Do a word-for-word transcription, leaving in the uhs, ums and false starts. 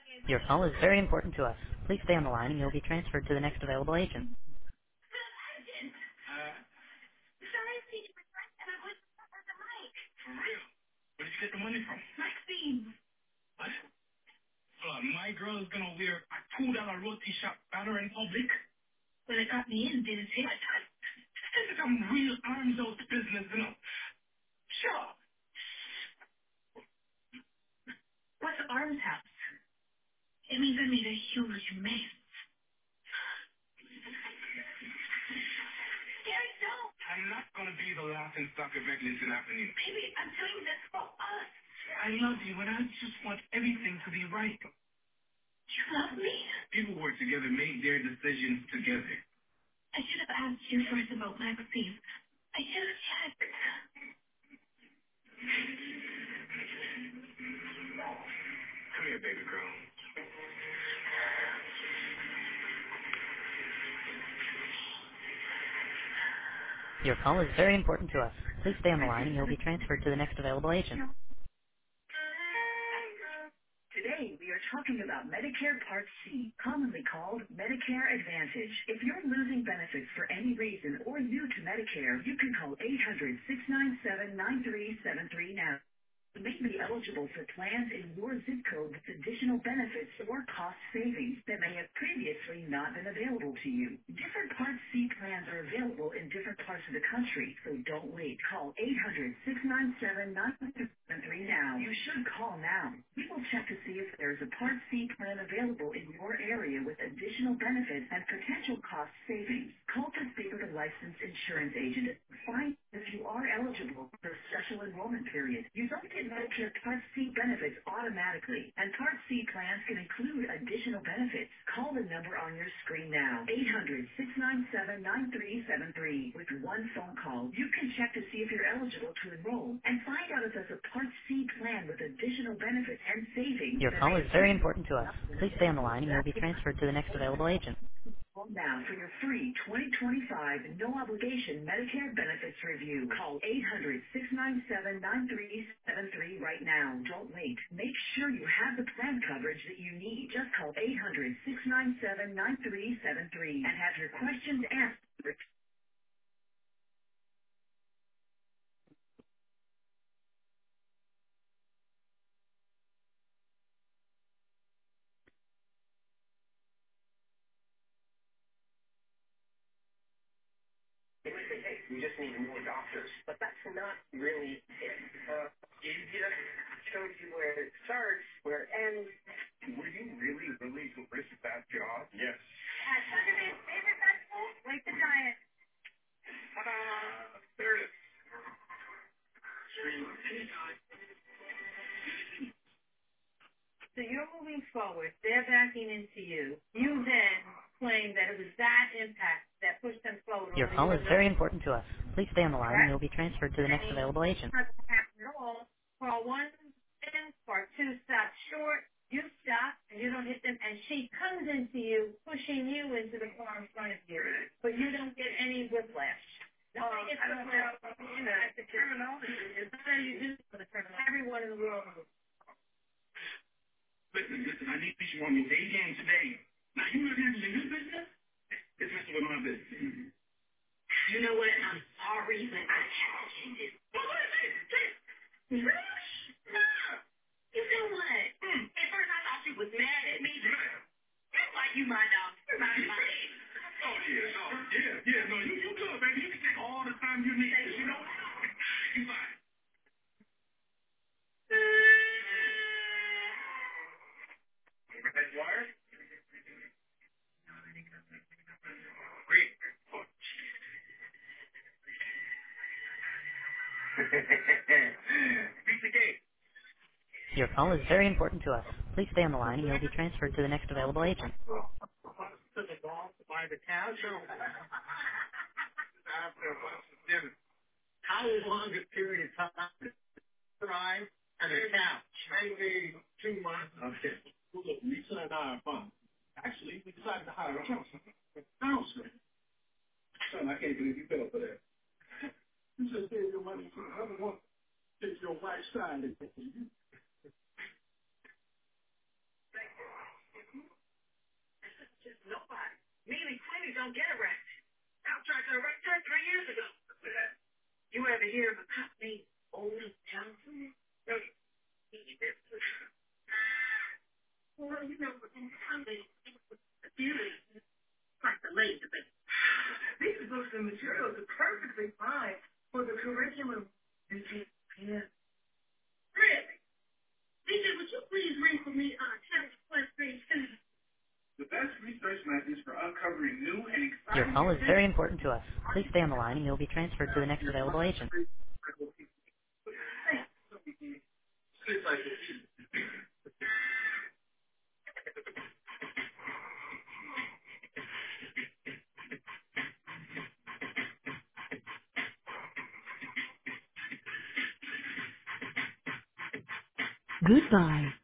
Your call is very important to us. Please stay on the line and you'll be transferred to the next available agent. Uh, for real? Where did you get the money from? Maxine. What? Uh, my girl is gonna wear a two dollar roti shop banner in public. Well, it got me in, didn't it? This is some real arms out business, you know. Sure. What's arms house? It means I made a huge mess. Gary, don't. I'm not gonna be the laughing stock of Eglinton Avenue. Baby, I'm doing this for us. I love you, and I just want everything to be right. You love me? People who work together make their decisions together. I should have asked you first about Maxine. I should have checked. Come here, baby girl. Your call is very important to us. Please stay on the line and you'll be transferred to the next available agent. Today, we are talking about Medicare Part C, commonly called Medicare Advantage. If you're losing benefits for any reason or new to Medicare, you can call eight hundred, six nine seven, nine three seven three now. You may be eligible for plans in your zip code with additional benefits or cost savings that may have previously not been available to you. Different Part C plans are available in different parts of the country, so don't wait. Call eight hundred, six nine seven, nine three seven three now. You should call now. We will check to see if there is a Part C plan available in your area with additional benefits and potential cost savings. Call to speak with a licensed insurance agent. Find if you are eligible for a special enrollment period. You don't get Medicare Part C benefits automatically, and Part C plans can include additional benefits. Call the number on your screen now, eight hundred, six nine seven, nine three seven three. With one phone call, you can check to see if you're eligible to enroll and find out if there's a Part C plan with additional benefits and savings Your that call may is have very previously important to us. not been Please stay on the available. line and you'll be transferred to the next available agent. Call now for your free twenty twenty-five no obligation Medicare benefits review. Call eight hundred, six nine seven, nine three seven three right now. Don't wait. Make sure you have the plan coverage that you need. Just call eight hundred, six nine seven, nine three seven three and have your questions answered. We just need more doctors. But that's not really it. Uh, it just shows you where it starts, where it ends. Were you really willing to risk that job? Yes. At Sugarman's favorite festival, Wake the Giant. Uh, there it is. So you're moving forward. They're backing into you. You then claim that it was that impact that pushed them forward. Your Although you call is have no very important to us. Please stay on the line and correct. you'll be transferred to the next Any available agent. doesn't happen at all. Part one, ends, part two stops short. You stop and you don't hit them, and she comes into you, pushing you into the car in front of you, but you don't get any whiplash. Nobody gets whiplash. You know, that's the terminology. It's not how you do it for the terminology. Everyone in the world knows. Listen, listen, I need you on me day game today. Now, you know this is your business? It's messing with my business. You know what? I'm sorry, but I have to do this. Well, what is it? Really? Stop. You know what? Mm. At first, I thought you was mad at me. That's like you, my dog. You're my dog. Oh, yeah, no, yeah, yeah, no, you, you good, baby. You can take all the time you need, you know? You fine. That's wire? Great. Oh, Beat the gate. Your call is very important to us. Please stay on the line and you'll be transferred to the next available agent. To the golf by the couch or after a bunch of dinner. How long a period of time to drive and a couch? Maybe two months. Okay. Well, look, Lisa and I are fun. Actually, we decided to hire a houseman. Houseman. Son, I can't believe you fell for that. You just gave your money to another woman. Take your wife's side and you Nobody. Mealy Queenie don't get arrested. I've tried to arrest her three years ago. You ever hear of a cop named Otis Johnson? No. Well, you know, Sunday, the beauty, like the lady. These books and materials are perfectly fine for the curriculum. Yeah. Really? Teacher, would you please read for me on chapter first page two? The best research methods for uncovering new and Your exciting call is very inventions. important to us. Please stay on the line and you'll be transferred to the next available agent. Goodbye.